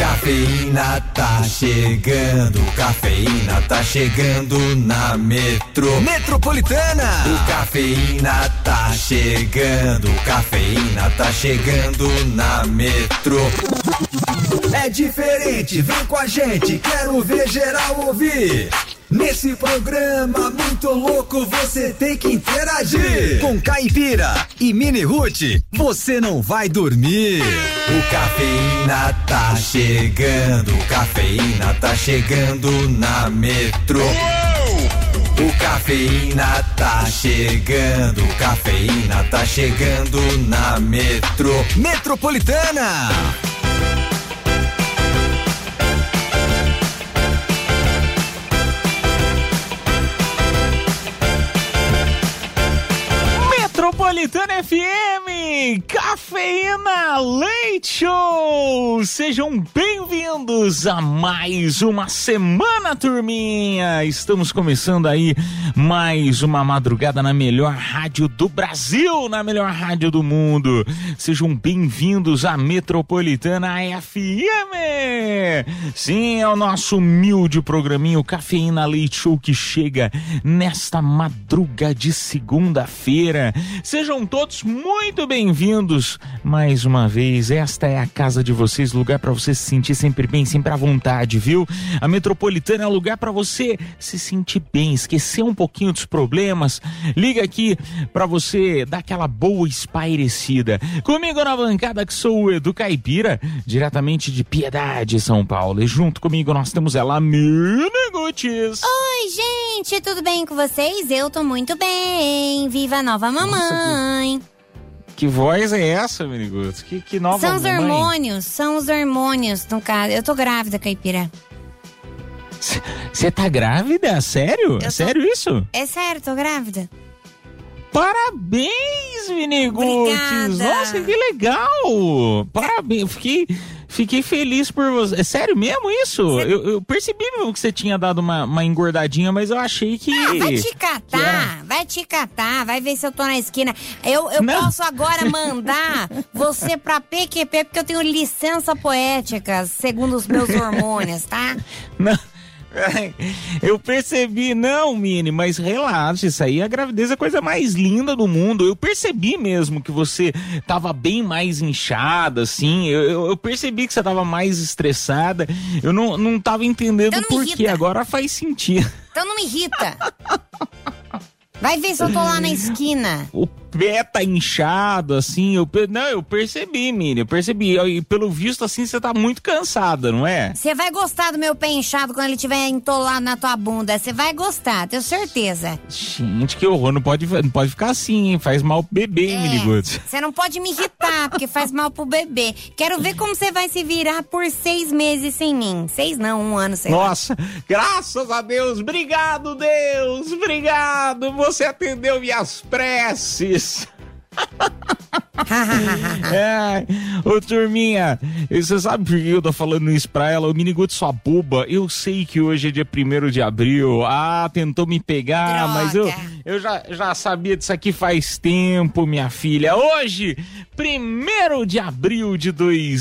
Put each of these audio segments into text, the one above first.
Cafeína tá chegando na Metropolitana. O Cafeína tá chegando na Metro. É diferente, vem com a gente, quero ver geral ouvir. Nesse programa muito louco você tem que interagir. Com Caipira e Mini Ruth, você não vai dormir. O Cafeína tá chegando na Metro. O Cafeína tá chegando na Metro. Metropolitana. Metropolitana FM, Cafeína Leite Show! Sejam bem-vindos a mais uma semana, turminha! Estamos começando aí mais uma madrugada na melhor rádio do Brasil, na melhor rádio do mundo. Sejam bem-vindos à Metropolitana FM! Sim, é o nosso humilde programinho Cafeína Leite Show que chega nesta madruga de segunda-feira. Sejam todos muito bem-vindos mais uma vez. Esta é a casa de vocês, lugar para você se sentir sempre bem, sempre à vontade, viu? A Metropolitana é o lugar para você se sentir bem, esquecer um pouquinho dos problemas. Liga aqui para você dar aquela boa espairecida. Comigo na bancada que sou o Edu Caipira, diretamente de Piedade, São Paulo. E junto comigo nós temos ela, Mini Gutes. Oi, gente, tudo bem com vocês? Eu tô muito bem. Viva a nova mamãe. Que voz é essa, Miniguts? Que nova São os mamãe? são os hormônios, no caso. Eu tô grávida, Caipira. Você tá grávida? Sério? Sério isso? É sério, tô grávida. Parabéns, Miniguts! Obrigada. Nossa, que legal! Parabéns, fiquei feliz por você. É sério mesmo isso? Eu percebi mesmo que você tinha dado uma engordadinha, mas eu achei que... Vai te catar, vai ver se eu tô na esquina. Eu posso agora mandar você pra PQP, porque eu tenho licença poética, segundo os meus hormônios, tá? Não... Eu percebi, não, Mini, mas relaxa, isso aí, a gravidez é a coisa mais linda do mundo. Eu percebi mesmo que você tava bem mais inchada, assim, eu percebi que você tava mais estressada. Eu não tava entendendo então por quê, agora faz sentido. Então não me irrita. Vai ver se eu tô lá na esquina. O pé tá inchado, assim, eu percebi, Mini, eu percebi. E pelo visto, assim, você tá muito cansada, não é? Você vai gostar do meu pé inchado quando ele estiver entolado na tua bunda. Você vai gostar, tenho certeza. Gente, que horror, não pode ficar assim, hein? Faz mal pro bebê, hein, Miniguts? Você não pode me irritar, porque faz mal pro bebê. Quero ver como você vai se virar por 6 meses sem mim. 6 não, 1 ano sem mim. Nossa, graças a Deus, obrigado, Deus, obrigado, você atendeu minhas preces. Ô turminha, você sabe por que eu tô falando isso pra ela? O Miniguts, sua boba, eu sei que hoje é dia 1º de abril. Tentou me pegar, droga. mas eu já sabia disso aqui faz tempo, minha filha. Hoje, 1º de abril de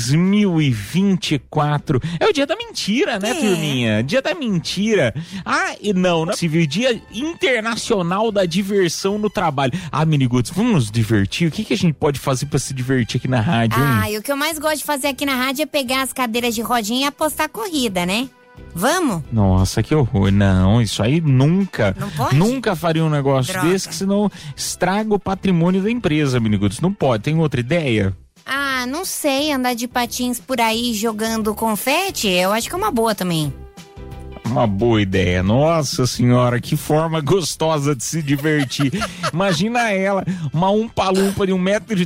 2024, é o dia da mentira, né, turminha? Dia da mentira. E não é possível, dia internacional da diversão no trabalho. Miniguts, vamos nos divertir. O que a gente pode fazer pra se divertir aqui na rádio, hein? E o que eu mais gosto de fazer aqui na rádio é pegar as cadeiras de rodinha e apostar corrida, né? Vamos? Nossa, que horror. Não, isso aí nunca. Não pode? Nunca faria um negócio desse, que senão estraga o patrimônio da empresa, Miniguts. Não pode. Tem outra ideia? Não sei. Andar de patins por aí jogando confete, eu acho que é uma boa também. Uma boa ideia. Nossa senhora, que forma gostosa de se divertir. Imagina ela, uma umpa-lumpa de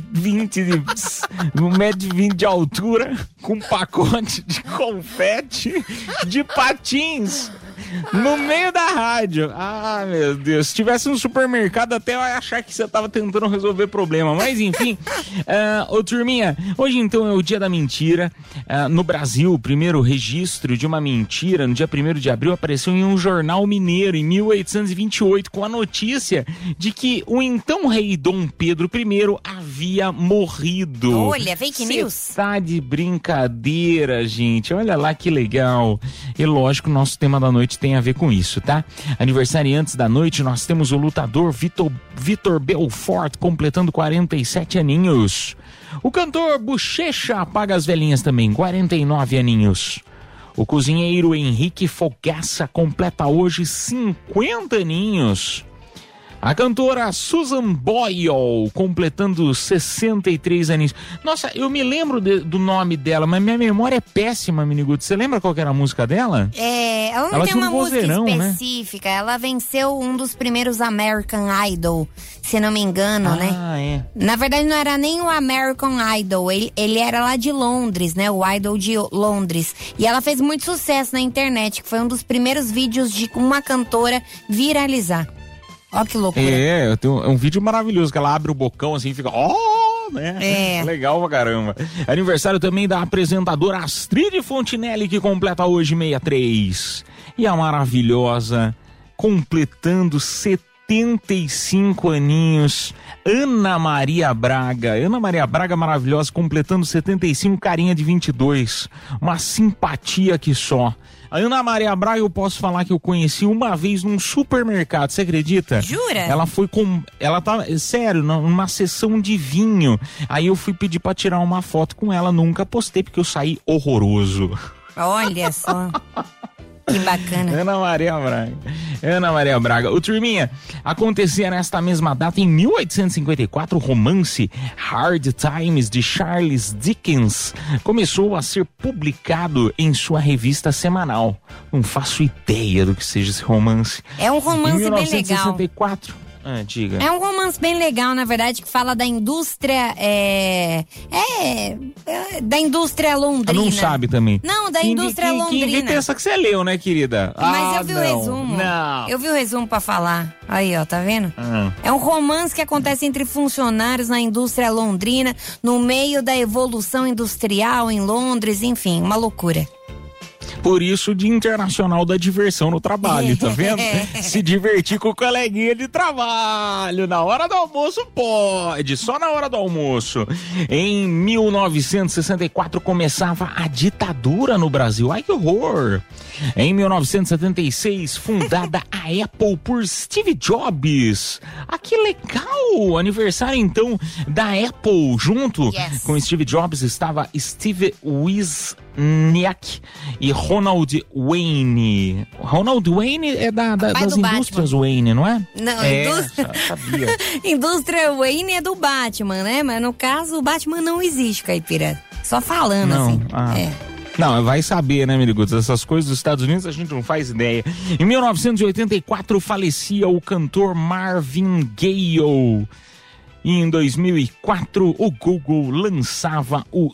1,20 m de altura, com um pacote de confete, de patins. No meio da rádio. Ah, meu Deus. Se tivesse um supermercado, até eu ia achar que você tava tentando resolver problema. Mas, enfim. Ô, turminha, hoje, então, é o dia da mentira. No Brasil, o primeiro registro de uma mentira, no dia 1º de abril, apareceu em um jornal mineiro, em 1828, com a notícia de que o então rei Dom Pedro I havia morrido. Olha, fake news. Tá de brincadeira, gente. Olha lá que legal. E lógico, nosso tema da noite tem a ver com isso, tá? Aniversariantes da noite, nós temos o lutador Vitor Belfort, completando 47 aninhos. O cantor Bochecha apaga as velhinhas também, 49 aninhos. O cozinheiro Henrique Fogaça completa hoje 50 aninhos. A cantora Susan Boyle, completando 63 aninhos. Nossa, eu me lembro do nome dela, mas minha memória é péssima, Miniguto. Você lembra qual que era a música dela? Ela não tem uma música específica. Né? Ela venceu um dos primeiros American Idol, se não me engano, né? É. Na verdade, não era nem o American Idol. Ele era lá de Londres, né? O Idol de Londres. E ela fez muito sucesso na internet, que foi um dos primeiros vídeos de uma cantora viralizar. Ó, que loucura. É um vídeo maravilhoso, que ela abre o bocão assim e fica... né? Legal pra caramba. Aniversário também da apresentadora Astrid Fontinelli, que completa hoje 63. E a maravilhosa, completando 75 aninhos, Ana Maria Braga. Ana Maria Braga maravilhosa, completando 75, carinha de 22. Uma simpatia que só. A Ana Maria Braga, eu posso falar que eu conheci uma vez num supermercado, você acredita? Jura? Ela tá, sério, numa sessão de vinho. Aí eu fui pedir pra tirar uma foto com ela, nunca postei porque eu saí horroroso. Olha só. Que bacana. Ana Maria Braga. O turminha, acontecia nesta mesma data, em 1854, o romance Hard Times, de Charles Dickens, começou a ser publicado em sua revista semanal. Não faço ideia do que seja esse romance. É um romance bem legal. Em 1964... diga. É um romance bem legal, na verdade, que fala da indústria, da indústria londrina. Não sabe também. Não, da indústria londrina. Quem pensa que você leu, né, querida? Mas eu vi o resumo. Não. Eu vi o resumo pra falar. Aí, ó, tá vendo? É um romance que acontece entre funcionários na indústria londrina, no meio da evolução industrial em Londres, enfim, uma loucura. Por isso, Dia Internacional da Diversão no Trabalho, tá vendo? Se divertir com o coleguinha de trabalho. Na hora do almoço pode, só na hora do almoço. Em 1964 começava a ditadura no Brasil. Ai, que horror! Em 1976, fundada a Apple por Steve Jobs. Ah, que legal! Aniversário, então, da Apple. Junto com Steve Jobs estava Steve Wozniak e Ronald Wayne. Ronald Wayne é das indústrias Batman. Wayne, não é? Não, sabia. Indústria Wayne é do Batman, né? Mas no caso, o Batman não existe, Caipira. Só falando, não, assim. Não, vai saber, né, Miriguts? Essas coisas dos Estados Unidos a gente não faz ideia. Em 1984 falecia o cantor Marvin Gaye. E em 2004, o Google lançava o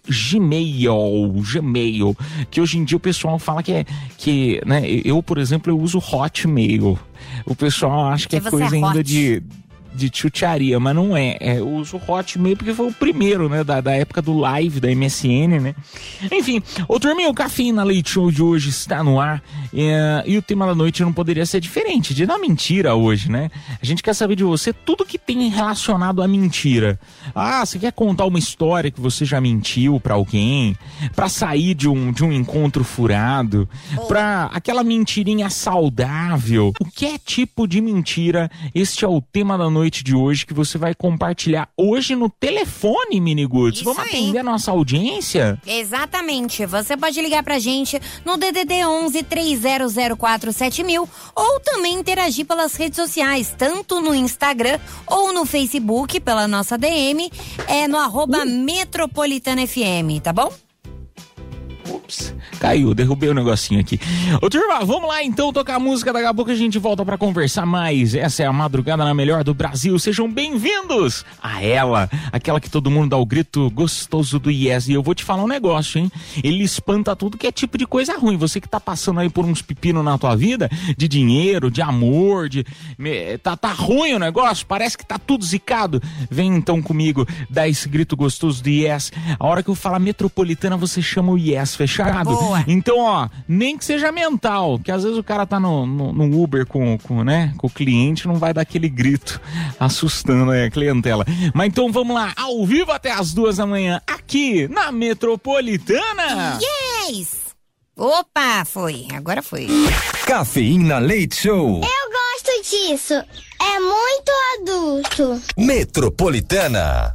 Gmail, que hoje em dia o pessoal fala que né, eu, por exemplo, eu uso Hotmail. O pessoal acha que é coisa ainda de chucharia, mas não é. Eu uso o Hotmail porque foi o primeiro, né, da época do Live, da MSN, né? Enfim, ô turminha, o Cafeína Leite Show de hoje está no ar e o tema da noite não poderia ser diferente, de dar mentira hoje, né? A gente quer saber de você tudo que tem relacionado à mentira. Ah, você quer contar uma história que você já mentiu pra alguém? Pra sair de um encontro furado? Pra aquela mentirinha saudável? O que é tipo de mentira? Este é o tema da noite de hoje, que você vai compartilhar hoje no telefone, Miniguts. Vamos atender a nossa audiência? Exatamente. Você pode ligar pra gente no DDD 11 3004 7000 ou também interagir pelas redes sociais, tanto no Instagram ou no Facebook, pela nossa DM, no @MetropolitanaFM, tá bom? Ops, caiu, derrubei o negocinho aqui. Ô turma, vamos lá então tocar a música, daqui a pouco a gente volta pra conversar mais. Essa é a Madrugada na Melhor do Brasil, sejam bem-vindos a ela, aquela que todo mundo dá o grito gostoso do yes. E eu vou te falar um negócio, hein, ele espanta tudo que é tipo de coisa ruim. Você que tá passando aí por uns pepinos na tua vida, de dinheiro, de amor, tá ruim o negócio, parece que tá tudo zicado, vem então comigo, dá esse grito gostoso do yes. A hora que eu falar metropolitana, você chama o yes, fechado? Boa. Então, ó, nem que seja mental, que às vezes o cara tá no Uber com o cliente, não vai dar aquele grito assustando aí a clientela. Mas então vamos lá, ao vivo até as 2 da manhã, aqui na Metropolitana. Yes! Opa, agora foi. Cafeína Leite Show. Eu gosto disso, é muito adulto. Metropolitana.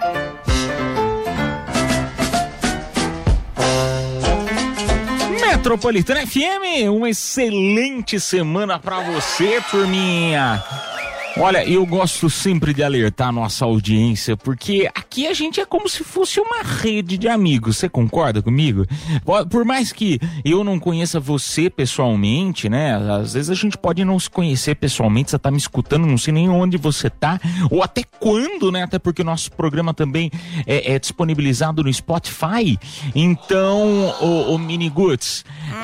Metropolitana FM, uma excelente semana pra você, turminha. Olha, eu gosto sempre de alertar a nossa audiência, porque aqui a gente é como se fosse uma rede de amigos, você concorda comigo? Por mais que eu não conheça você pessoalmente, né, às vezes a gente pode não se conhecer pessoalmente, você tá me escutando, não sei nem onde você tá, ou até quando, né, até porque o nosso programa também é disponibilizado no Spotify. Então, o Miniguts,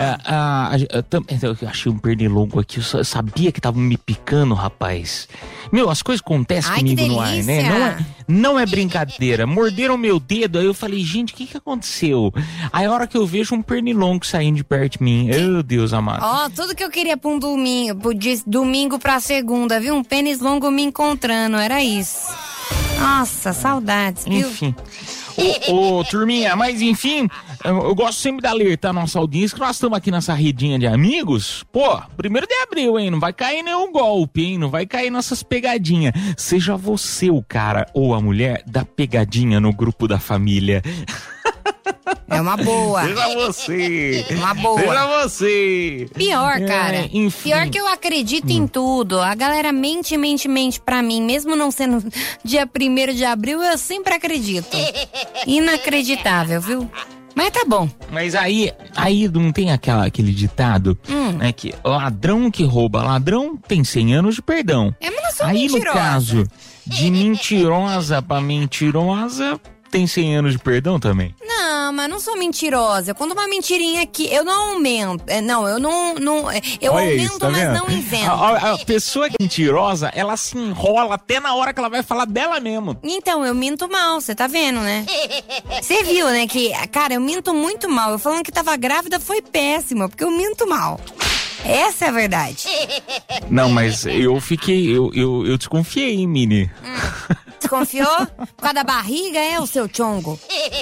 eu achei um pernilongo aqui, eu sabia que tava me picando, rapaz. Meu, as coisas acontecem comigo no ar, né? Não é brincadeira. Morderam meu dedo, aí eu falei, gente, o que aconteceu? Aí a hora que eu vejo um pernilongo saindo de perto de mim, meu Deus amado. Ó, tudo que eu queria pra um domingo, de domingo pra segunda, viu? Um pênis longo me encontrando, era isso. Nossa, saudades, viu? Enfim. Ô, turminha, mas enfim, eu gosto sempre de alertar a nossa audiência que nós estamos aqui nessa redinha de amigos. Pô, 1º de abril, hein? Não vai cair nenhum golpe, hein? Não vai cair nessas pegadinhas. Seja você o cara ou a mulher da pegadinha no grupo da família. É uma boa. Seja você. Uma boa. Seja você. Pior, cara. Enfim. Pior que eu acredito em tudo. A galera mente pra mim. Mesmo não sendo dia 1º de abril, eu sempre acredito. Inacreditável, viu? Mas tá bom. Mas aí não tem aquele ditado, né, que ladrão que rouba ladrão tem 100 anos de perdão. Mas não sou aí mentirosa. No caso de mentirosa pra mentirosa, tem 100 anos de perdão também? Não, mas não sou mentirosa. Eu conto uma mentirinha aqui. Eu não aumento. Não, eu não eu olha aumento, isso, tá mas vendo? não invento. A pessoa que é mentirosa, ela se enrola até na hora que ela vai falar dela mesmo. Então, eu minto mal, você tá vendo, né? Você viu, né, que, cara, eu minto muito mal. Eu falando que tava grávida foi péssima, porque eu minto mal. Essa é a verdade. Não, mas eu desconfiei, hein, Mini? Desconfiou? Por causa da barriga, é o seu chongo?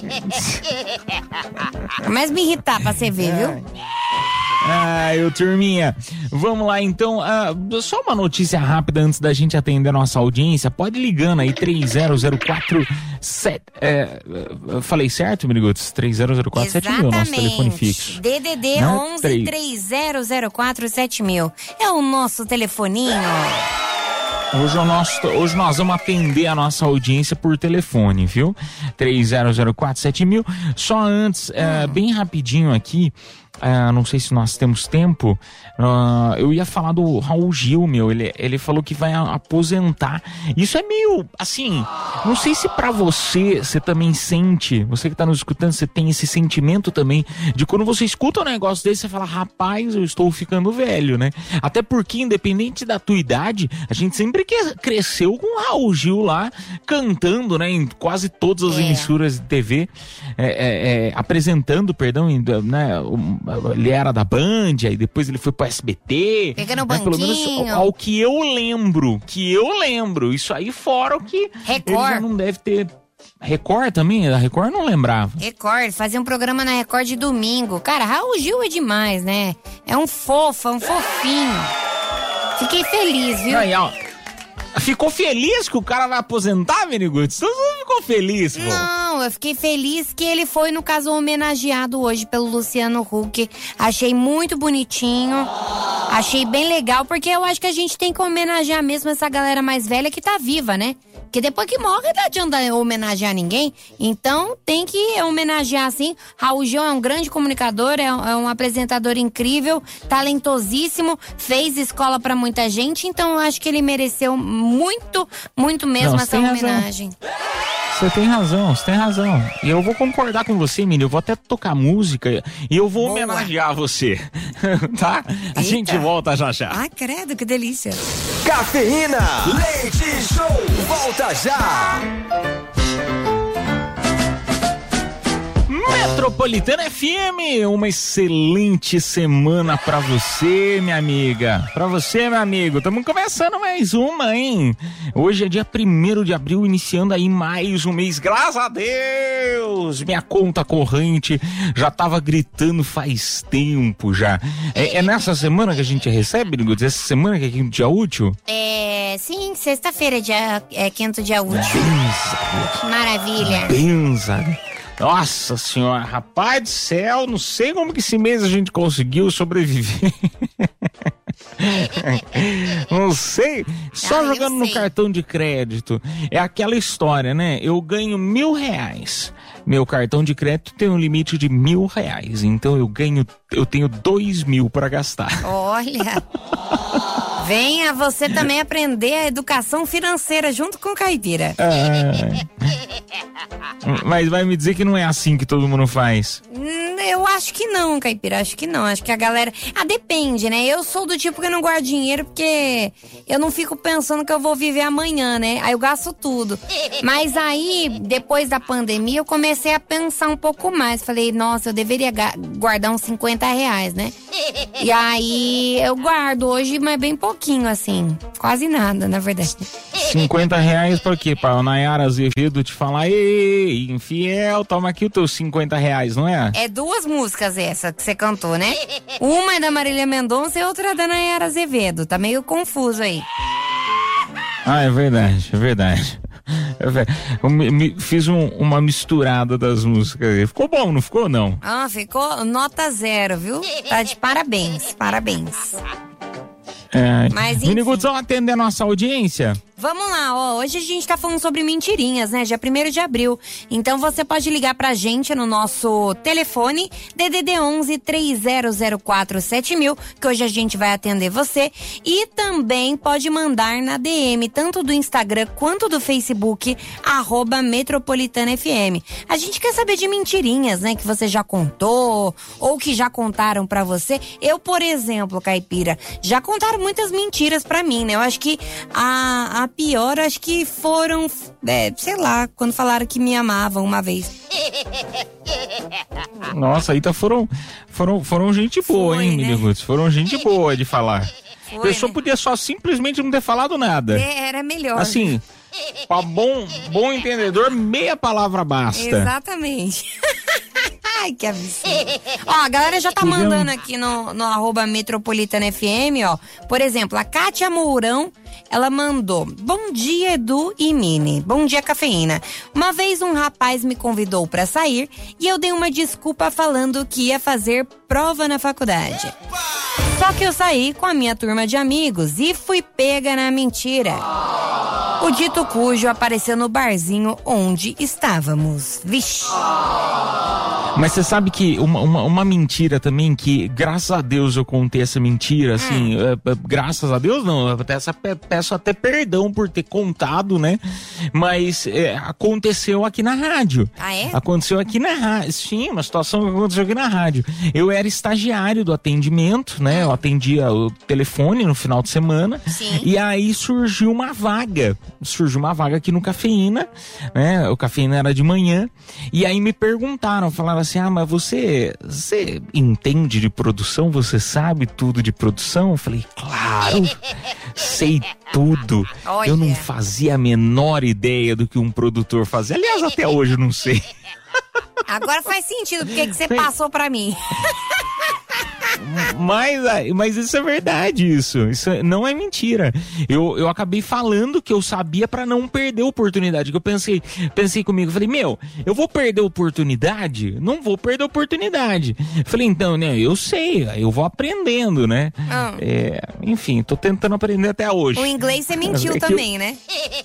Mas me irritar pra você ver, viu? Turminha, vamos lá então, só uma notícia rápida antes da gente atender a nossa audiência, pode ligando aí, 3004-7, falei certo, Miniguts? 3004-7000, nosso telefone fixo. DDD 11-3004-7000, é o nosso telefoninho. Hoje nós vamos atender a nossa audiência por telefone, viu? 3004-7000. Só antes, bem rapidinho aqui, não sei se nós temos tempo, eu ia falar do Raul Gil, meu, ele falou que vai aposentar. Isso é meio, assim, não sei se pra você também sente, você que tá nos escutando, você tem esse sentimento também, de quando você escuta um negócio desse, você fala, rapaz, eu estou ficando velho, né? Até porque, independente da tua idade, a gente sempre cresceu com o Raul Gil lá, cantando, né, em quase todas as emissoras de TV, apresentando, né, ele era da Band, aí depois ele foi pro SBT. Pegando o pelo menos ao que eu lembro. Isso aí fora o que Record. Ele já não deve ter. Record também? A Record eu não lembrava. Record, fazia um programa na Record de domingo. Cara, Raul Gil é demais, né? É um fofo, é um fofinho. Fiquei feliz, viu? Aí, ó. Ficou feliz que o cara vai aposentar, Miniguts? Você não ficou feliz, pô? Não, eu fiquei feliz que ele foi, no caso, homenageado hoje pelo Luciano Huck. Achei muito bonitinho. Achei bem legal, porque eu acho que a gente tem que homenagear mesmo essa galera mais velha que tá viva, né? Porque depois que morre, não adianta homenagear ninguém. Então, tem que homenagear, sim. Raul Gil é um grande comunicador, é um apresentador incrível, talentosíssimo, fez escola pra muita gente. Então, eu acho que ele mereceu muito, muito mesmo essa homenagem. Você tem razão. E eu vou concordar com você, menino. Eu vou até tocar música e eu vou homenagear você. Tá? A gente volta já. Ah, credo, que delícia. Cafeína, leite show, volta já. Metropolitana FM, uma excelente semana pra você, minha amiga. Pra você, meu amigo. Estamos começando mais uma, hein? Hoje é dia 1º de abril, iniciando aí mais um mês. Graças a Deus! Minha conta corrente já tava gritando faz tempo já. É nessa semana que a gente recebe, Nigo? Essa semana que é quinto dia útil? Sim, sexta-feira é quinto dia útil. Benza. Maravilha. Benza. Nossa senhora, rapaz do céu, não sei como que esse mês a gente conseguiu sobreviver. Não sei, só jogando no cartão de crédito. É aquela história, né? Eu ganho R$1.000. Meu cartão de crédito tem um limite de R$1.000. Então eu tenho 2.000 para gastar. Olha, venha você também aprender a educação financeira junto com o Caipira. Mas vai me dizer que não é assim que todo mundo faz? Eu acho que não, Caipira, acho que não. Acho que a galera... depende, né? Eu sou do tipo que não guardo dinheiro porque eu não fico pensando que eu vou viver amanhã, né? Aí eu gasto tudo. Mas aí, depois da pandemia, eu comecei a pensar um pouco mais. Falei, nossa, eu deveria guardar uns R$50, né? E aí, eu guardo hoje, mas bem pouquinho, assim. Quase nada, na verdade. R$50 pra quê? Pra Nayara Azevedo te falar, ei, infiel, toma aqui os teus R$50, não é? É duas músicas essa que você cantou, né? Uma é da Marília Mendonça e outra é da Nayara Azevedo. Tá meio confuso aí. É verdade. Eu fiz uma misturada das músicas. Ficou bom, não ficou, não? Ficou nota 0, viu? Tá de parabéns. Mas enfim. Minigutzão, atender a nossa audiência? Vamos lá, hoje a gente tá falando sobre mentirinhas, né? Dia 1º de abril. Então você pode ligar pra gente no nosso telefone DDD 11 3004 7000, que hoje a gente vai atender você. E também pode mandar na DM, tanto do Instagram quanto do Facebook, @MetropolitanaFM. A gente quer saber de mentirinhas, né? Que você já contou, ou que já contaram pra você. Eu, por exemplo, Caipira, já contaram muitas mentiras pra mim, né? Eu acho que a pior, acho que foram, sei lá, quando falaram que me amavam uma vez. Nossa, foram gente boa, hein, Miniguts? Foram gente boa de falar. A pessoa podia só simplesmente não ter falado nada. Era melhor. Assim, pra bom entendedor, meia palavra basta. Exatamente. Ai, que absurdo. A galera já tá mandando aqui no @MetropolitanaFM, Por exemplo, a Kátia Mourão, ela mandou: bom dia, Edu e Mini. Bom dia, Cafeína. Uma vez um rapaz me convidou pra sair e eu dei uma desculpa falando que ia fazer prova na faculdade. Só que eu saí com a minha turma de amigos e fui pega na mentira. O dito cujo apareceu no barzinho onde estávamos. Vixe. Mas você sabe que uma mentira também, que graças a Deus eu contei essa mentira, assim, graças a Deus não, eu peço até perdão por ter contado, né? Mas aconteceu aqui na rádio. É? Aconteceu aqui na rádio, sim, uma situação que aconteceu aqui na rádio. Eu era estagiário do atendimento, né? Eu atendia o telefone no final de semana. Sim. E aí surgiu uma vaga aqui no Cafeína, né? O Cafeína era de manhã, e aí me perguntaram, falaram assim, mas você entende de produção? Você sabe tudo de produção? Eu falei, claro, sei tudo. Olha. Eu não fazia a menor ideia do que um produtor fazia. Aliás, até hoje eu não sei. Agora faz sentido porque que você passou pra mim. Mas isso é verdade, isso não é mentira. Eu acabei falando que eu sabia pra não perder a oportunidade, que eu pensei comigo, falei, eu vou perder a oportunidade? Não vou perder a oportunidade. Falei, então, né, eu sei, eu vou aprendendo, né? Enfim, tô tentando aprender até hoje. O inglês você mentiu também, né?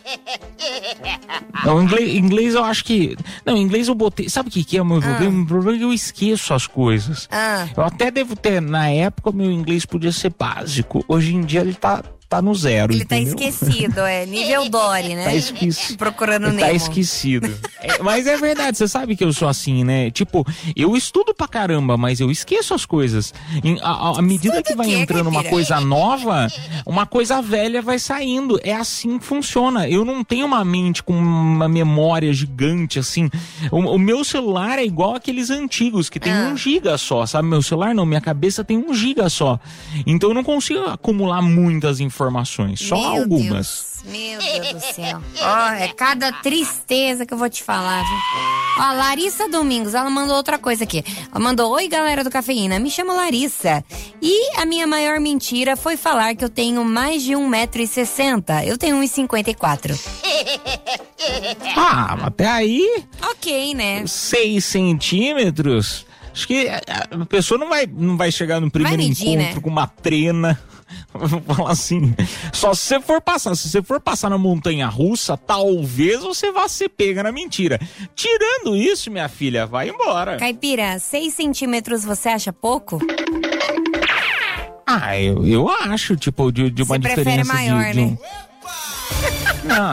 Não, inglês eu acho que... Não, inglês eu botei... Sabe o que é o meu problema? O problema é que eu esqueço as coisas. Eu até devo ter... Na época, meu inglês podia ser básico. Hoje em dia, ele tá no zero, ele entendeu? tá esquecido, nível Dory, né? Tá esquecido. Procurando Nemo. Tá esquecido. Mas é verdade, você sabe que eu sou assim, né? Tipo, eu estudo pra caramba, mas eu esqueço as coisas. À medida que vai entrando uma coisa nova, uma coisa velha vai saindo. É assim que funciona. Eu não tenho uma mente com uma memória gigante, assim. O meu celular é igual aqueles antigos, que tem 1 giga só, sabe? Meu celular não, minha cabeça tem 1 giga só. Então eu não consigo acumular muitas informações, só algumas. Meu Deus do céu. É cada tristeza que eu vou te falar, viu? Larissa Domingos, ela mandou outra coisa aqui. Ela mandou, oi galera do Cafeína, me chamo Larissa. E a minha maior mentira foi falar que eu tenho mais de 1,60 m. Eu tenho 1,54 m. Até aí... Ok, né? 6 centímetros... Acho que a pessoa não vai chegar no primeiro encontro com uma trena. Vou falar assim, só se você for passar na montanha-russa, talvez você vá ser pega na mentira. Tirando isso, minha filha, vai embora. Caipira, 6 centímetros você acha pouco? Eu acho, tipo, de uma você diferença prefere maior, né? Não,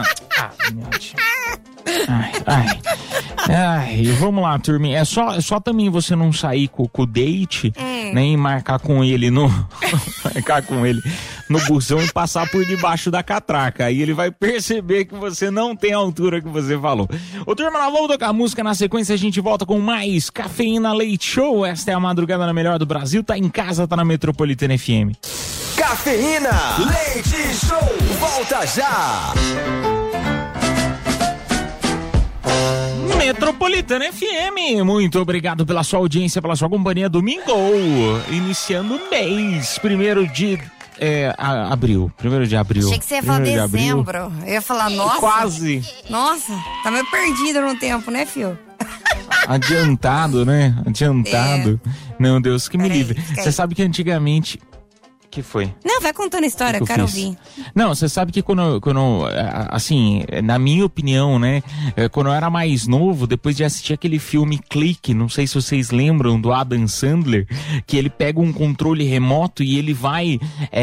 vamos lá, turminha. É só também você não sair com o date, nem marcar com ele no busão e passar por debaixo da catraca. Aí ele vai perceber que você não tem a altura que você falou. Ô, turma, nós vamos tocar música. Na sequência a gente volta com mais Cafeína Leite Show. Esta é a madrugada na melhor do Brasil. Tá em casa, tá na Metropolitana FM. Cafeína Leite Show. Volta já. Metropolitana FM, muito obrigado pela sua audiência, pela sua companhia. Domingo, iniciando o mês, 1º de abril. Achei que você ia falar dezembro. Eu ia falar, nossa. Quase. Nossa, tá meio perdido no tempo, né, filho? Adiantado, né? Meu Deus, que me livre. Você sabe que antigamente... Que foi? Não, vai contando a história, eu quero ouvir. Não, você sabe que quando, assim, na minha opinião, né, quando eu era mais novo, depois de assistir aquele filme Clique, não sei se vocês lembram, do Adam Sandler, que ele pega um controle remoto e ele vai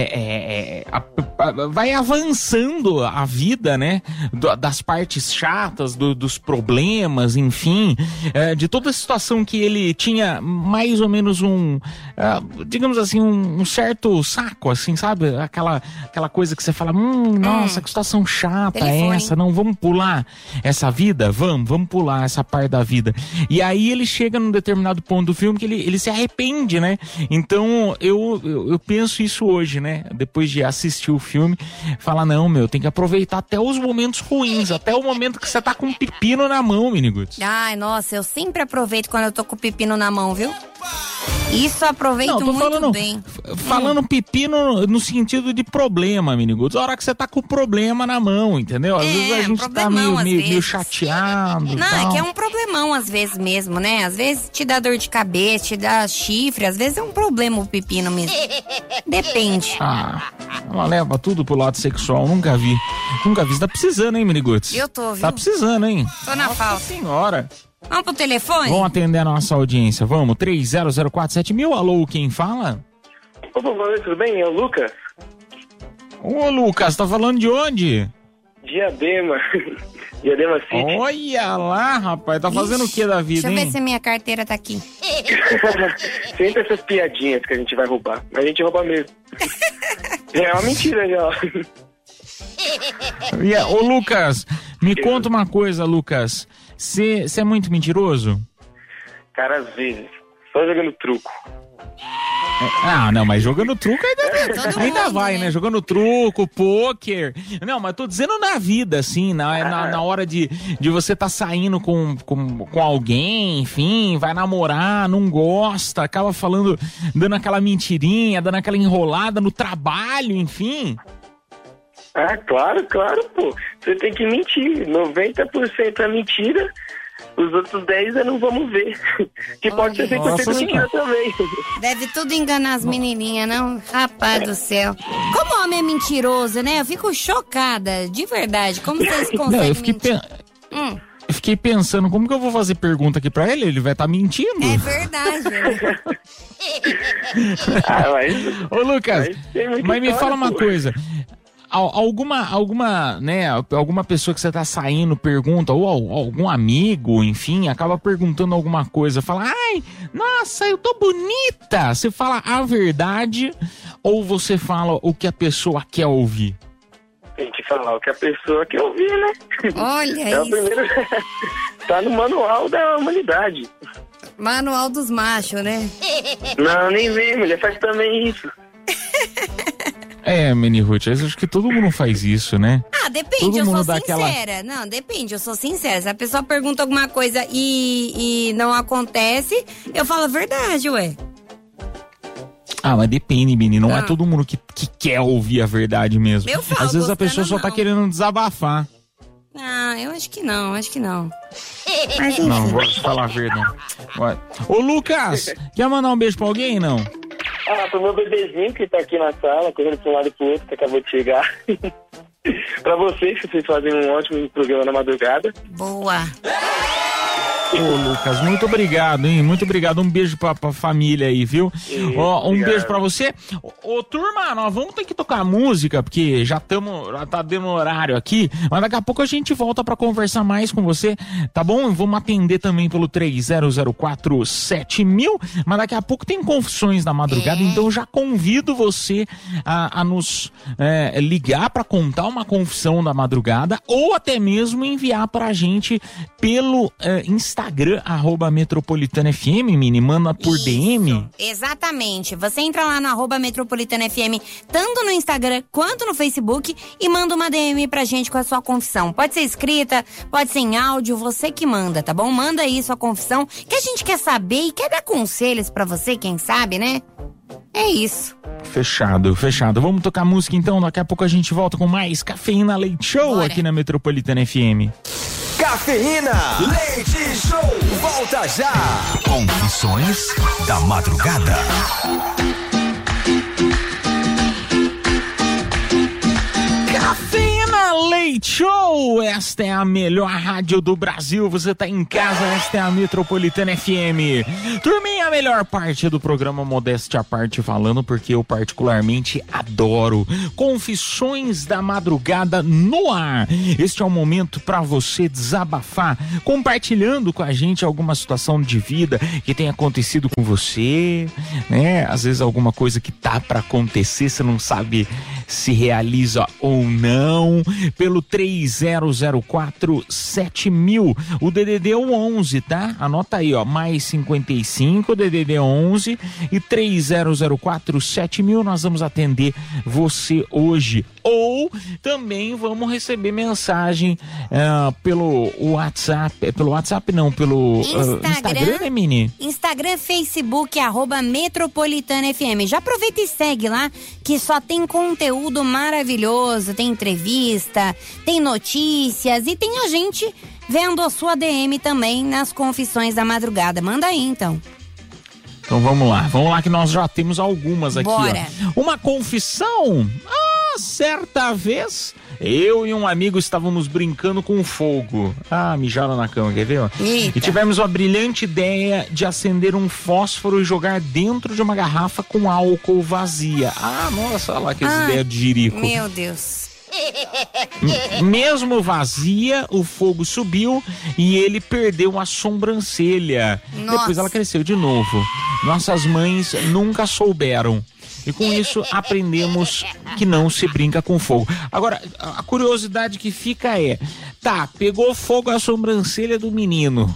avançando a vida, né, das partes chatas, dos problemas, enfim, de toda a situação que ele tinha mais ou menos digamos assim, um certo saco, assim, sabe? Aquela coisa que você fala, nossa, que situação chata essa, não, vamos pular essa vida? Vamos pular essa parte da vida. E aí ele chega num determinado ponto do filme que ele se arrepende, né? Então, eu penso isso hoje, né? Depois de assistir o filme, falar, não, tem que aproveitar até os momentos ruins, até o momento que você tá com um pepino na mão, Miniguts. Ai, nossa, eu sempre aproveito quando eu tô com o pepino na mão, viu? Isso eu aproveito muito bem. Falando pepino no sentido de problema, Miniguts. A hora que você tá com o problema na mão, entendeu? Às vezes a gente tá meio chateado. Não, tal. É que é um problemão às vezes mesmo, né? Às vezes te dá dor de cabeça, te dá chifre. Às vezes é um problema o pepino mesmo. Depende. Ela leva tudo pro lado sexual. Nunca vi. Você tá precisando, hein, Miniguts? Eu tô, viu? Tá precisando, hein? Tô na falta. Senhora. Vamos pro telefone? Vamos atender a nossa audiência, vamos, 30047000, alô, quem fala? Opa, boa noite, tudo bem? É o Lucas. Ô, Lucas, tá falando de onde? Diadema City. Olha lá, rapaz, tá fazendo o que da vida, Deixa eu ver se a minha carteira tá aqui. Sempre essas piadinhas que a gente vai roubar, mas a gente rouba mesmo. É uma mentira já. Ô, Lucas, me conta uma coisa, Lucas. Você é muito mentiroso? Cara, às vezes. Só jogando truco. Não, mas jogando truco ainda vai, né? Jogando truco, pôquer. Não, mas tô dizendo na vida, assim, na hora de você tá saindo com alguém, enfim, vai namorar, não gosta, acaba falando, dando aquela mentirinha, dando aquela enrolada no trabalho, enfim. Claro, pô. Você tem que mentir. 90% é mentira. Os outros 10 eu não vamos ver. Que pode ser 100% mentira também. Deve tudo enganar as menininhas, não? Rapaz do céu. Como homem é mentiroso, né? Eu fico chocada, de verdade. Como vocês conseguem eu fiquei pensando, como que eu vou fazer pergunta aqui pra ele? Ele vai estar mentindo. É verdade, né? Ô, Lucas, mas me fala uma coisa. Alguma pessoa que você tá saindo pergunta, ou algum amigo, enfim, acaba perguntando alguma coisa, fala, ai, nossa, eu tô bonita. Você fala a verdade ou você fala o que a pessoa quer ouvir? Tem que falar o que a pessoa quer ouvir, né? Olha isso. O primeiro... tá no manual da humanidade. Manual dos machos, né? Não, nem vem, mulher faz também isso. Mini Ruth, eu acho que todo mundo faz isso, né? Depende, eu sou sincera. Não, depende, eu sou sincera. Se a pessoa pergunta alguma coisa e não acontece, eu falo a verdade, ué. Mas depende, Bini, não é todo mundo que quer ouvir a verdade mesmo. Eu falo, às vezes a pessoa só tá querendo desabafar. Eu acho que não. Mas não, vou te falar a verdade. Ô, Lucas, quer mandar um beijo pra alguém, não? Pro meu bebezinho que tá aqui na sala, correndo pra um lado e pro outro, que acabou de chegar. Pra vocês, que vocês fazem um ótimo programa na madrugada. Boa. Ô, Lucas, muito obrigado, hein? Muito obrigado. Um beijo pra família aí, viu? Beijo pra você. Ô, turma, nós vamos ter que tocar música, porque já tá dando horário aqui, mas daqui a pouco a gente volta pra conversar mais com você, tá bom? Vamos atender também pelo 30047000, mas daqui a pouco tem Confissões da Madrugada, então eu já convido você a nos ligar pra contar uma confissão da madrugada, ou até mesmo enviar pra gente pelo Instagram, @metropolitanafm, Mini, manda por DM. Exatamente, você entra lá no @metropolitanafm, tanto no Instagram quanto no Facebook, e manda uma DM pra gente com a sua confissão. Pode ser escrita, pode ser em áudio, você que manda, tá bom? Manda aí sua confissão, que a gente quer saber e quer dar conselhos pra você, quem sabe, né? É isso. Fechado. Vamos tocar música então, daqui a pouco a gente volta com mais Cafeína Leite Show. Bora. Aqui na Metropolitana FM. Cafeína Leite Show, volta já. Confissões da Madrugada. Cafeína Leite Show, esta é a melhor rádio do Brasil, você tá em casa, esta é a Metropolitana FM. Turminha, a melhor parte do programa, modéstia à parte falando, porque eu particularmente adoro. Confissões da Madrugada no ar. Este é o momento para você desabafar, compartilhando com a gente alguma situação de vida que tenha acontecido com você, né? Às vezes alguma coisa que tá para acontecer, você não sabe se realiza ou não, pelo 30047000, o DDD é o 11, tá? Anota aí, ó, mais 55, DDD 11 e 30047000, nós vamos atender você hoje. Ou também vamos receber mensagem pelo WhatsApp, pelo Instagram, né, Mini? Instagram, Facebook, @metropolitanafm. Já aproveita e segue lá, que só tem conteúdo maravilhoso, tem entrevista, tem notícias e tem a gente vendo a sua DM também nas Confissões da Madrugada. Manda aí, então. Então vamos lá que nós já temos algumas aqui. Bora. Ó. Uma confissão. Certa vez, eu e um amigo estávamos brincando com fogo. Mijaram na cama, quer ver? Eita. E tivemos uma brilhante ideia de acender um fósforo e jogar dentro de uma garrafa com álcool vazia. Nossa, olha lá que ideia de jirico. Meu Deus. Mesmo vazia, o fogo subiu e ele perdeu a sobrancelha. Nossa. Depois ela cresceu de novo. Nossas mães nunca souberam. E com isso aprendemos que não se brinca com fogo. Agora, a curiosidade que fica pegou fogo a sobrancelha do menino.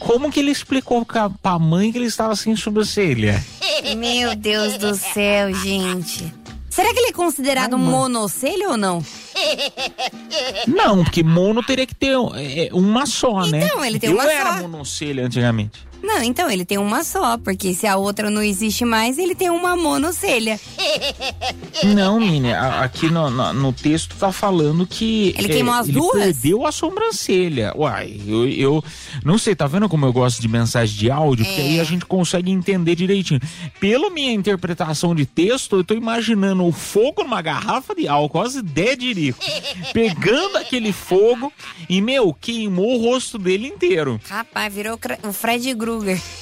como que ele explicou pra mãe que ele estava sem sobrancelha? Meu Deus do céu, gente. Será que ele é considerado monocelha ou não? Não, porque mono teria que ter uma só, né? Então, ele tem uma só. Eu era monocelha antigamente. Não, então ele tem uma só, porque se a outra não existe mais, ele tem uma monocelha. Não, Mini, aqui no texto tá falando que ele queimou as duas? Ele perdeu a sobrancelha. Uai, eu não sei, tá vendo como eu gosto de mensagem de áudio? Porque aí a gente consegue entender direitinho. Pela minha interpretação de texto, eu tô imaginando o fogo numa garrafa de álcool, quase Dedirico, pegando aquele fogo e, queimou o rosto dele inteiro. Rapaz, virou o Fred Krueger.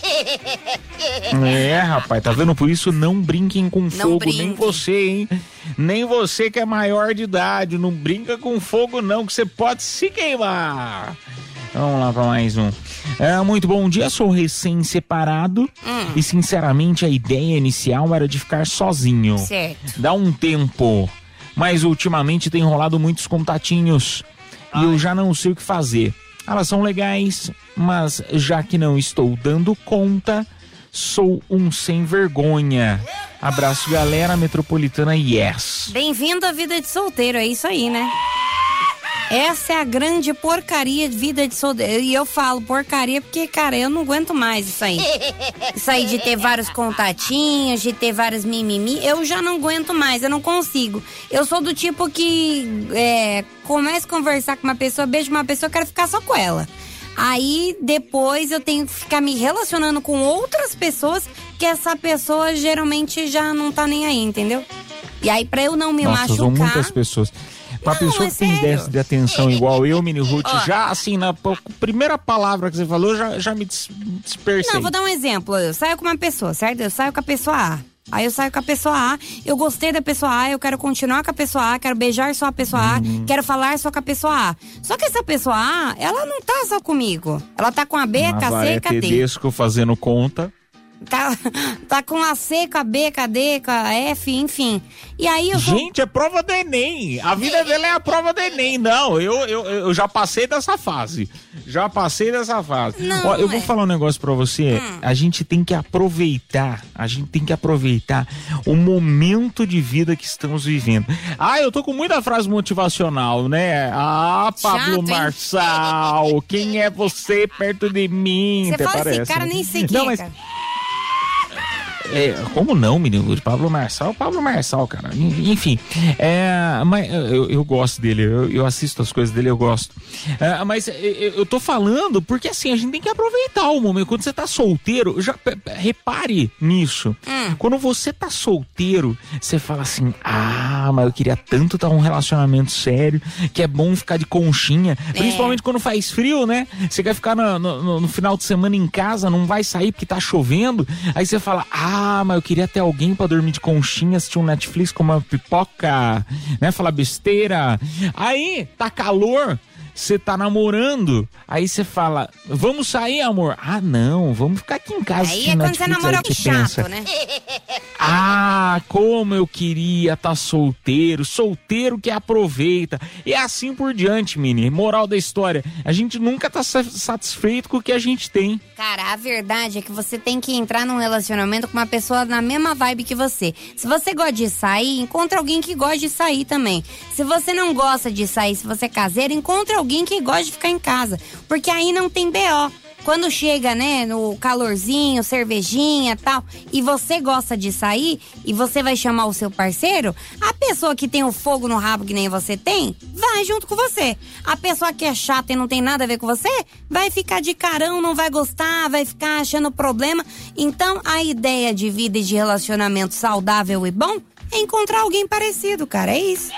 Rapaz, tá vendo? Por isso não brinquem com fogo, nem você, hein? Nem você que é maior de idade, não brinca com fogo não, que você pode se queimar. Vamos lá pra mais um. Muito bom dia, sou recém-separado e sinceramente a ideia inicial era de ficar sozinho. Certo. Dá um tempo, mas ultimamente tem rolado muitos contatinhos e eu já não sei o que fazer. Elas são legais, mas já que não estou dando conta, sou um sem vergonha. Abraço, galera, Metropolitana, yes. Bem-vindo à vida de solteiro, é isso aí, né? Essa é a grande porcaria de vida de solteiro. E eu falo porcaria porque, cara, eu não aguento mais isso aí. Isso aí de ter vários contatinhos, de ter vários mimimi, eu já não aguento mais, eu não consigo. Eu sou do tipo que começo a conversar com uma pessoa, beijo uma pessoa, eu quero ficar só com ela. Aí depois eu tenho que ficar me relacionando com outras pessoas que essa pessoa geralmente já não tá nem aí, entendeu? E aí pra eu não me machucar... São muitas pessoas. Pra pessoa que tem déficit de atenção igual eu, Mini Ruth, já assim, na primeira palavra que você falou, já me dispersei. Não, vou dar um exemplo. Eu saio com uma pessoa, certo? Eu saio com a pessoa A. Aí eu saio com a pessoa A, eu gostei da pessoa A, eu quero continuar com a pessoa A, quero beijar só a pessoa A, quero falar só com a pessoa A. Só que essa pessoa A, ela não tá só comigo. Ela tá com a B, com a C e com a D. Tedesco fazendo conta. Tá com a C, com a B, com a D, com a F, enfim. E aí Gente, é prova do Enem. A vida dela é a prova do Enem. Não, eu já passei dessa fase. Não, eu vou falar um negócio pra você. A gente tem que aproveitar. O momento de vida que estamos vivendo. Eu tô com muita frase motivacional, né? Pablo Chato, Marçal, quem é você perto de mim? Você fala parece, esse cara, né? nem sei quem é, cara. Como não, menino? Pablo Marçal, cara. Enfim, mas eu gosto dele, eu assisto as coisas dele, eu gosto. Mas eu tô falando porque assim, a gente tem que aproveitar o momento. Quando você tá solteiro, repare nisso. Quando você tá solteiro, você fala assim, mas eu queria tanto estar num relacionamento sério, que é bom ficar de conchinha. Principalmente quando faz frio, né? Você quer ficar no final de semana em casa, não vai sair porque tá chovendo. Aí você fala, mas eu queria ter alguém pra dormir de conchinha, assistir um Netflix com uma pipoca, né? Falar besteira. Aí, tá calor, você tá namorando, aí você fala, vamos sair, amor? Não, vamos ficar aqui em casa. Aí é quando você namora com chato, né? Como eu queria estar solteiro que aproveita. E assim por diante, Mini. Moral da história, a gente nunca tá satisfeito com o que a gente tem. Cara, a verdade é que você tem que entrar num relacionamento com uma pessoa na mesma vibe que você. Se você gosta de sair, encontra alguém que gosta de sair também. Se você não gosta de sair, se você é caseiro, encontra alguém que gosta de ficar em casa. Porque aí não tem BO. Quando chega, né, no calorzinho, cervejinha e tal, e você gosta de sair, e você vai chamar o seu parceiro, a pessoa que tem o fogo no rabo que nem você tem, vai junto com você. A pessoa que é chata e não tem nada a ver com você, vai ficar de carão, não vai gostar, vai ficar achando problema. Então, a ideia de vida e de relacionamento saudável e bom é encontrar alguém parecido, cara, é isso.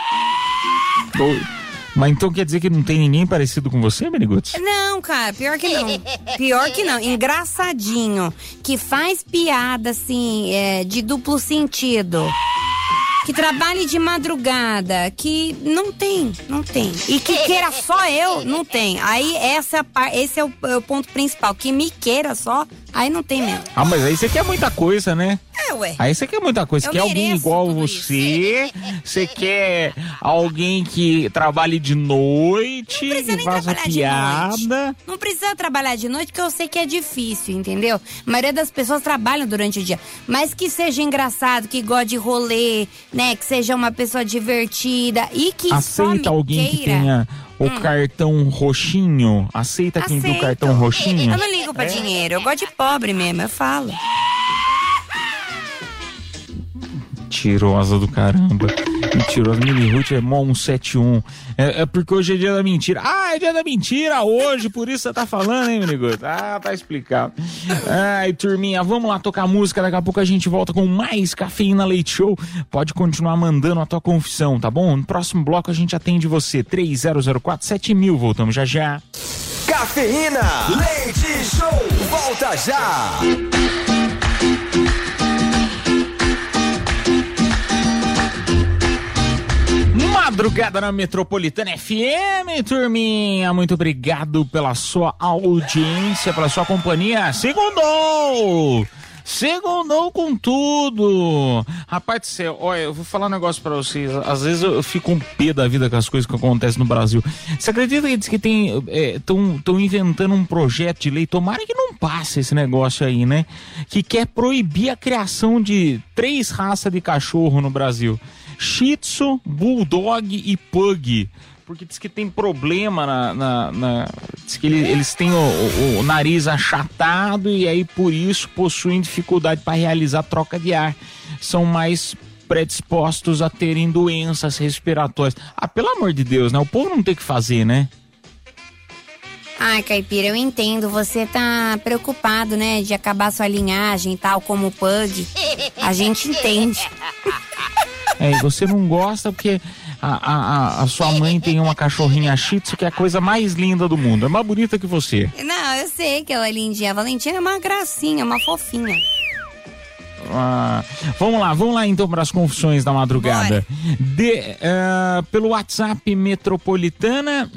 Mas então quer dizer que não tem ninguém parecido com você, Meniguts? Não, cara, pior que não. Engraçadinho, que faz piada, assim, de duplo sentido. Que trabalhe de madrugada, que não tem. E que queira só eu, não tem. Aí esse é o ponto principal, que me queira só, Aí não tem mesmo. Ah, mas aí você quer muita coisa, né? Ué. Aí você quer muita coisa. Você quer alguém igual você. Você quer alguém que trabalhe de noite, que faça piada. Não precisa trabalhar de noite, porque eu sei que é difícil, entendeu? A maioria das pessoas trabalham durante o dia. Mas que seja engraçado, que goste de rolê, né? Que seja uma pessoa divertida e que aceita alguém que tenha o cartão roxinho? Aceita quem tem o cartão roxinho? Eu não ligo pra dinheiro, eu gosto de pobre mesmo, eu falo. Mentirosa do caramba. Mentirosa. Mini Ruth é mó 171. É porque hoje é dia da mentira. Ah, é dia da mentira hoje, por isso você tá falando, hein, Mini Ruth? Ah, tá explicado. Ai, turminha, vamos lá tocar música. Daqui a pouco a gente volta com mais Cafeína Leite Show. Pode continuar mandando a tua confissão, tá bom? No próximo bloco a gente atende você. 3004-7000. Voltamos já já. Cafeína Leite Show. Volta já. Madrugada na Metropolitana FM, turminha. Muito obrigado pela sua audiência, pela sua companhia. Segundou com tudo. Rapaz do céu, olha, eu vou falar um negócio pra vocês. Às vezes eu fico um pé da vida com as coisas que acontecem no Brasil. Você acredita que diz que estão inventando um projeto de lei? Tomara que não passe esse negócio aí, né? Que quer proibir a criação de 3 raças de cachorro no Brasil: Shih Tzu, Bulldog e Pug. Porque diz que tem problema diz que eles têm o nariz achatado e aí por isso possuem dificuldade para realizar troca de ar. São mais predispostos a terem doenças respiratórias. Ah, pelo amor de Deus, né? O povo não tem o que fazer, né? Ai, Caipira, eu entendo. Você tá preocupado, né? De acabar sua linhagem e tal, como o Pug. A gente entende. É, e você não gosta porque a sua mãe tem uma cachorrinha Shih Tzu que é a coisa mais linda do mundo. É mais bonita que você. Não, eu sei que ela é lindinha. A Valentina é uma gracinha, uma fofinha. Vamos lá então para as confissões da madrugada. Pelo WhatsApp Metropolitana,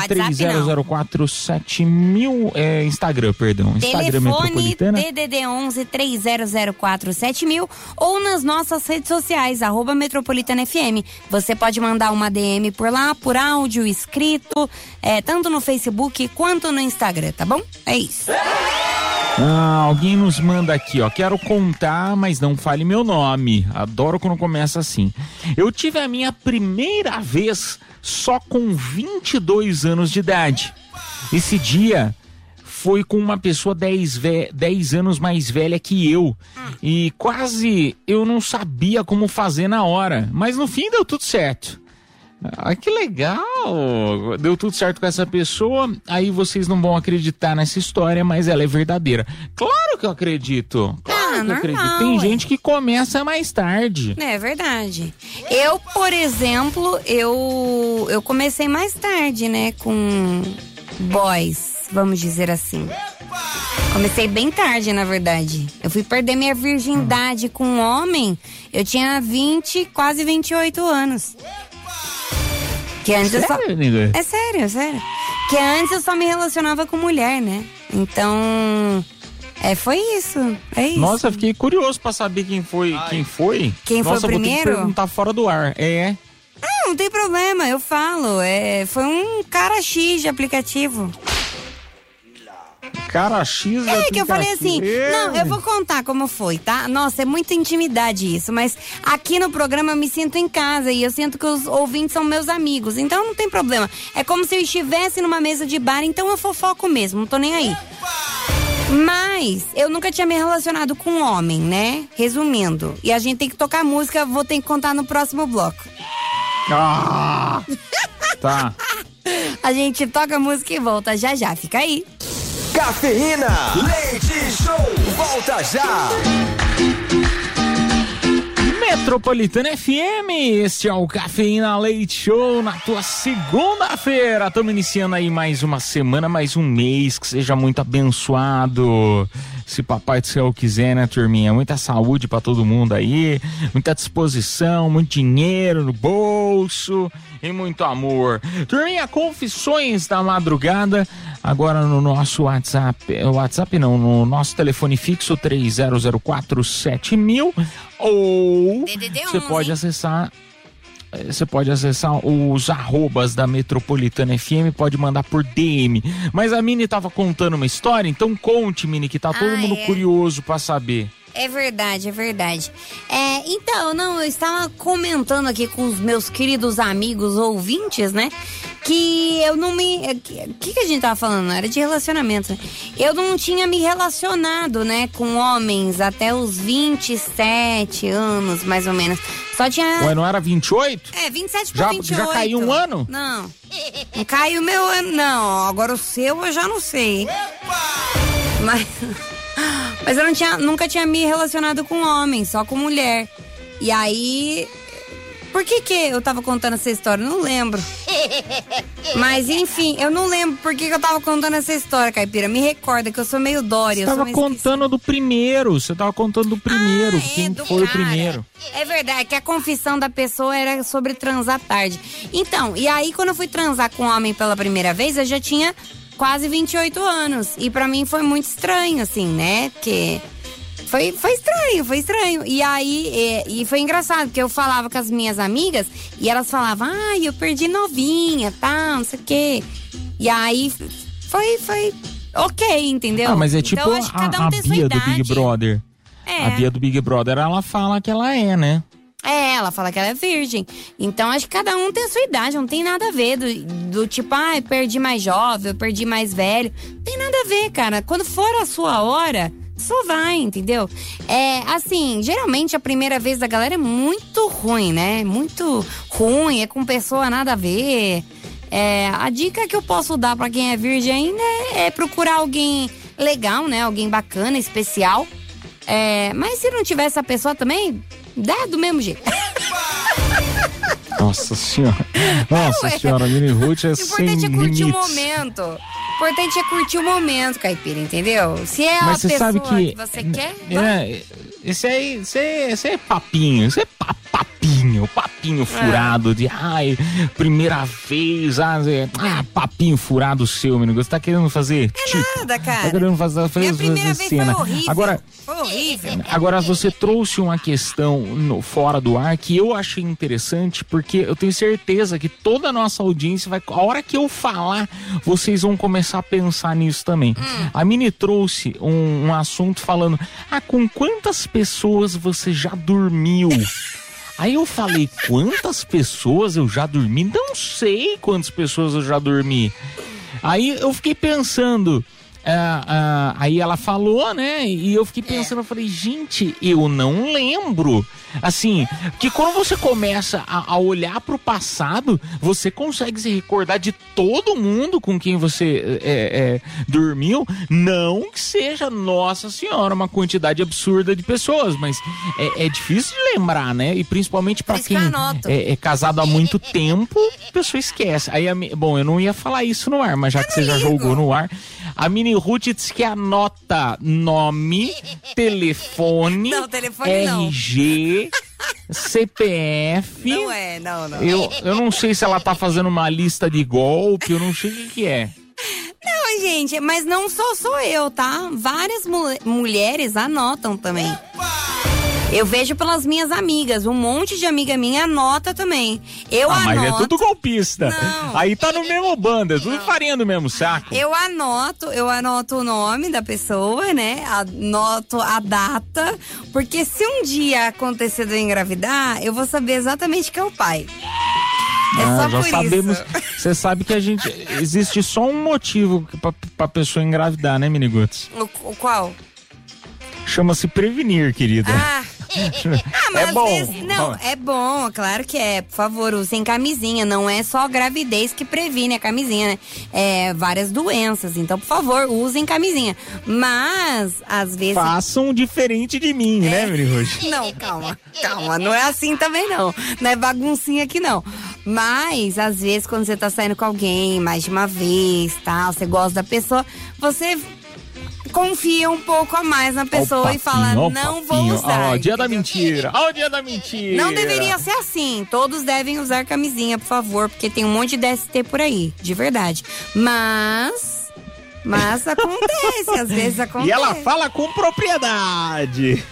3004-7000, Instagram, perdão. Telefone Metropolitana. DDD 11 3004-7000 ou nas nossas redes sociais, @Metropolitana FM. Você pode mandar uma DM por lá, por áudio, escrito, tanto no Facebook quanto no Instagram, tá bom? É isso. Alguém nos manda aqui, ó. Quero contar, mas não fale meu nome. Adoro quando começa assim. Eu tive a minha primeira vez só com 22 anos de idade. Esse dia foi com uma pessoa 10 anos mais velha que eu. E quase eu não sabia como fazer na hora. Mas no fim deu tudo certo. Ah, que legal! Deu tudo certo com essa pessoa. Aí vocês não vão acreditar nessa história, mas ela é verdadeira. Claro que eu acredito. Claro que eu acredito. Tem gente que começa mais tarde. É verdade. Eu, por exemplo, eu comecei mais tarde, né? Com boys, vamos dizer assim. Comecei bem tarde, na verdade. Eu fui perder minha virgindade com um homem. Eu tinha 20, quase 28 anos. Que antes É sério. Que antes eu só me relacionava com mulher, né? Então, foi isso. É isso. Nossa, eu fiquei curioso pra saber quem foi. Quem foi o primeiro? Vou ter que perguntar fora do ar. Não tem problema, eu falo. Foi um cara X de aplicativo. Cara X que eu falei assim, não, eu vou contar como foi, tá? Nossa, é muita intimidade isso, mas aqui no programa eu me sinto em casa e eu sinto que os ouvintes são meus amigos, então não tem problema. É como se eu estivesse numa mesa de bar, então eu fofoco mesmo, não tô nem aí. Mas eu nunca tinha me relacionado com um homem, né? Resumindo, e a gente tem que tocar música, vou ter que contar no próximo bloco. Tá. A gente toca a música e volta já, fica aí. Cafeína Leite Show, volta já. Metropolitana FM, este é o Cafeína Leite Show na tua segunda-feira. Estamos iniciando aí mais uma semana, mais um mês, que seja muito abençoado. se papai do céu quiser, né, turminha? Muita saúde pra todo mundo aí, muita disposição, muito dinheiro no bolso e muito amor. Turminha, confissões da madrugada, agora no nosso WhatsApp não, no nosso telefone fixo 30047000, ou você pode acessar os arrobas da Metropolitana FM, pode mandar por DM. Mas a Mini tava contando uma história, então conte, Mini, que tá todo mundo curioso pra saber. É verdade. Então, eu estava comentando aqui com os meus queridos amigos ouvintes, né? Que eu não me... O que a gente tava falando? Era de relacionamento, né? Eu não tinha me relacionado, né, com homens até os 27 anos, mais ou menos. Só tinha... Ué, não era 28? 27 pra 28. Já caiu um ano? Não caiu o meu ano, não. Agora o seu eu já não sei. Mas eu nunca tinha me relacionado com homem, só com mulher. E aí... Por que eu tava contando essa história? Não lembro. Mas enfim, eu não lembro por que eu tava contando essa história, Caipira. Me recorda que eu sou meio Dória. Você tava contando do primeiro. Quem foi o primeiro? É verdade, que a confissão da pessoa era sobre transar tarde. Então, e aí quando eu fui transar com um homem pela primeira vez, eu já tinha quase 28 anos. E pra mim foi muito estranho, assim, né? Porque... Foi estranho. E aí, e foi engraçado, porque eu falava com as minhas amigas e elas falavam, eu perdi novinha, tá, não sei o quê. E aí, foi ok, entendeu? Mas é tipo então, acho que cada um tem sua Bia idade. do Big Brother. A Bia do Big Brother, ela fala que ela é, né? Ela fala que ela é virgem. Então, acho que cada um tem a sua idade, não tem nada a ver do tipo, eu perdi mais jovem, eu perdi mais velho. Não tem nada a ver, cara. Quando for a sua hora... Só vai, entendeu? Assim, geralmente a primeira vez da galera é muito ruim, né? Muito ruim, é com pessoa nada a ver. A dica que eu posso dar pra quem é virgem ainda é procurar alguém legal, né? Alguém bacana, especial. Mas se não tiver essa pessoa também, dá do mesmo jeito. Nossa senhora, Mini Ruth é sem limites. O importante é curtir o momento. O importante é curtir o momento, Caipira, entendeu? Se é a pessoa sabe que você quer... Esse é papinho, papinho furado de, primeira vez, papinho furado seu, menino. Você tá querendo fazer, nada, cara. Tá querendo fazer Minha primeira vez cena. Foi horrível. Foi horrível. Agora, você trouxe uma questão fora do ar que eu achei interessante, porque eu tenho certeza que toda a nossa audiência vai, a hora que eu falar, vocês vão começar a pensar nisso também. A Mini trouxe um assunto falando, com quantas pessoas você já dormiu? Aí eu falei, quantas pessoas eu já dormi? Não sei quantas pessoas eu já dormi. Aí eu fiquei pensando, aí ela falou, né? E eu fiquei pensando, eu falei, gente, eu não lembro. Assim, que quando você começa a olhar pro passado, você consegue se recordar de todo mundo com quem você dormiu. Não que seja, nossa senhora, uma quantidade absurda de pessoas, mas é difícil de lembrar, né? E principalmente pra quem é casado há muito tempo, a pessoa esquece. Aí, bom, eu não ia falar isso no ar, mas já que você já jogou no ar, a Mini Ruth disse que anota nome, telefone, RG, CPF. Não. Eu não sei se ela tá fazendo uma lista de golpe, eu não sei o que é. Não, gente, mas não sou eu, tá? Várias mulheres anotam também. Eu vejo pelas minhas amigas, um monte de amiga minha anota também. Mas é tudo golpista. Não. Aí tá no mesmo bando, é tudo farinha do mesmo saco. Eu anoto o nome da pessoa, né? Anoto a data, porque se um dia acontecer de eu engravidar, eu vou saber exatamente quem é o pai. Só já por sabemos. isso. Você sabe que existe só um motivo pra pessoa engravidar, né, Miniguts? O qual? Chama-se prevenir, querida. Mas às vezes, não, é bom, claro que é. Por favor, usem camisinha. Não é só gravidez que previne a camisinha, né? Várias doenças. Então, por favor, usem camisinha. Mas, às vezes... Façam diferente de mim, né, Mirihoje? Não, calma. Não é assim também, não. Não é baguncinha aqui, não. Mas, às vezes, quando você tá saindo com alguém mais de uma vez, tal, você gosta da pessoa, você... confia um pouco a mais na pessoa e fala, não vou usar. Ó, dia da mentira. Ó, o dia da mentira. Não deveria ser assim. Todos devem usar camisinha, por favor, porque tem um monte de DST por aí, de verdade. Mas acontece, às vezes acontece. E ela fala com propriedade.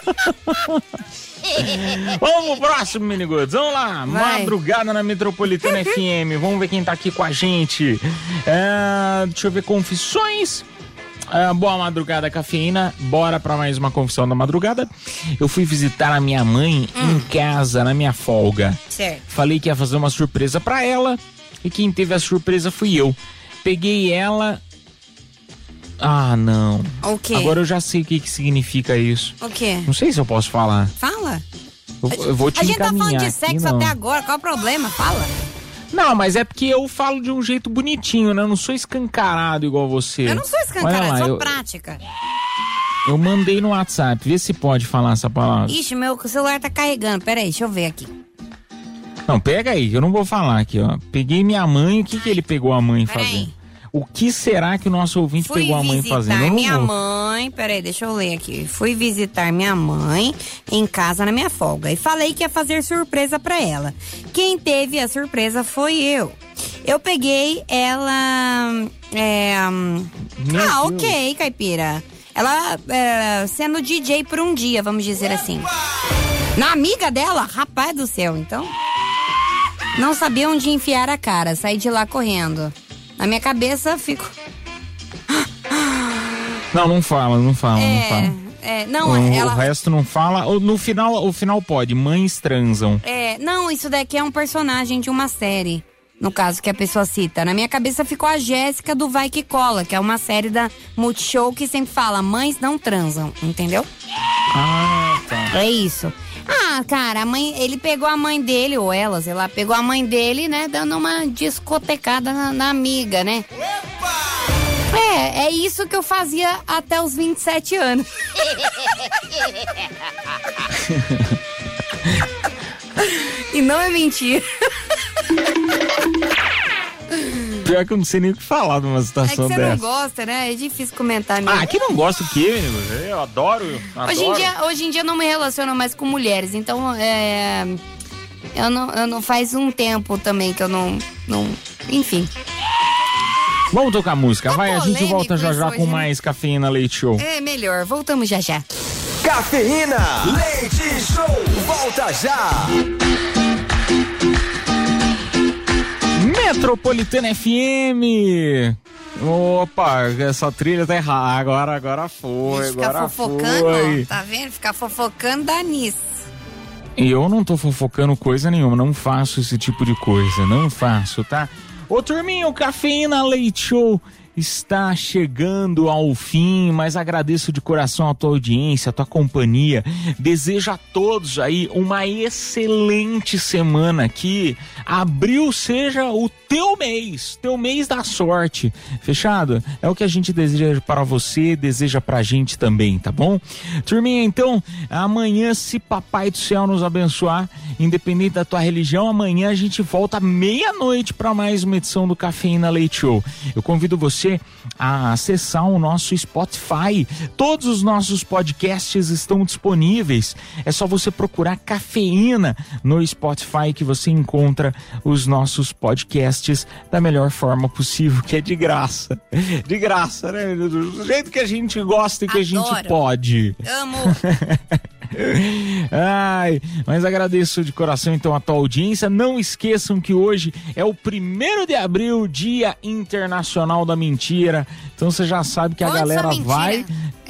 Vamos pro próximo, Miniguts. Vamos lá. Vai. Madrugada na Metropolitana FM. Vamos ver quem tá aqui com a gente. Deixa eu ver, confissões. Boa madrugada, Cafeína. Bora pra mais uma confissão da madrugada. Eu fui visitar a minha mãe em casa, na minha folga. Certo. Falei que ia fazer uma surpresa pra ela. E quem teve a surpresa fui eu. Peguei ela... Ah, não. O quê? Agora eu já sei o que significa isso. O quê? Não sei se eu posso falar. Fala. Eu vou te A gente tá falando de aqui, sexo não. até agora, qual é o problema? Fala. Não, mas é porque eu falo de um jeito bonitinho, né? Eu não sou escancarado igual você. Eu não sou escancarada, Olha lá, sou prática. Eu mandei no WhatsApp, vê se pode falar essa palavra. Ixi, meu celular tá carregando, peraí, deixa eu ver aqui. Não, pega aí, eu não vou falar aqui, ó. Peguei minha mãe, o que ele pegou a mãe fazendo? O que será que o nosso ouvinte pegou a mãe fazendo? Fui visitar minha mãe, peraí, deixa eu ler aqui. Fui visitar minha mãe em casa na minha folga e falei que ia fazer surpresa pra ela. Quem teve a surpresa foi eu. Eu peguei ela... ok, Caipira. Ela sendo DJ por um dia, vamos dizer assim. Na amiga dela, rapaz do céu, então... Não sabia onde enfiar a cara, saí de lá correndo. Na minha cabeça, fico... Não fala. Não fala. Ela... O resto não fala. No final, o final pode. Mães transam. Não, isso daqui é um personagem de uma série. No caso que a pessoa cita. Na minha cabeça ficou a Jéssica do Vai Que Cola, que é uma série da Multishow que sempre fala, mães não transam, entendeu? Ah, tá. É isso. Ah, cara, ele pegou a mãe dele, ou ela, sei lá, pegou a mãe dele, né, dando uma discotecada na amiga, né? É isso que eu fazia até os 27 anos. E não é mentira. Pior que eu não sei nem o que falar numa situação dessa. É que você não gosta, né? É difícil comentar mesmo. Ah, que não gosta o quê, menino? Eu adoro. Hoje em dia eu não me relaciono mais com mulheres, então eu não faz um tempo também que eu não enfim. Vamos tocar música, vai, a gente polêmico volta já com hoje, mais Cafeína Leite Show. É melhor, voltamos já. Cafeína Leite Show, volta já! Metropolitana FM. Opa, essa trilha tá errada. Agora foi. Ficar fofocando, foi. Tá vendo? Ficar fofocando dá nisso. E eu não tô fofocando coisa nenhuma, não faço esse tipo de coisa, não faço, tá? Ô turminha, o Cafeína Leite Show está chegando ao fim, mas agradeço de coração a tua audiência, a tua companhia. Desejo a todos aí uma excelente semana, que abril seja o teu mês da sorte. Fechado? É o que a gente deseja para você, deseja pra gente também, tá bom? Turminha, então, amanhã, se Papai do Céu nos abençoar, independente da tua religião, amanhã a gente volta meia-noite para mais uma edição do Cafeína Leite Show. Eu convido você a acessar o nosso Spotify. Todos os nossos podcasts estão disponíveis. É só você procurar Cafeína no Spotify que você encontra os nossos podcasts da melhor forma possível, que é de graça. De graça, né? Do jeito que a gente gosta e que Adoro. a gente pode. Amo. Ai, mas agradeço de coração então a tua audiência. Não esqueçam que hoje é o 1º de abril, Dia Internacional da Mentira. Então você já sabe que a galera vai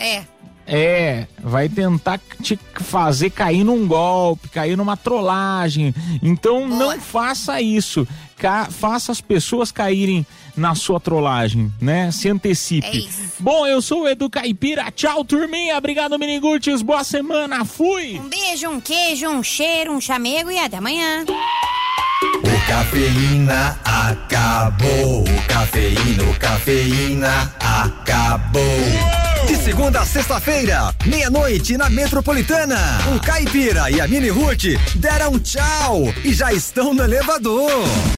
vai tentar te fazer cair num golpe, cair numa trollagem. Então não faça isso. Faça as pessoas caírem na sua trollagem, né? Se antecipe. Bom, eu sou o Edu Caipira. Tchau, turminha. Obrigado, Miniguts. Boa semana. Fui. Um beijo, um queijo, um cheiro, um chamego e até amanhã. O Cafeína acabou. O Cafeína acabou. De segunda a sexta-feira, meia-noite na Metropolitana. O Caipira e a Mini Ruth deram tchau e já estão no elevador.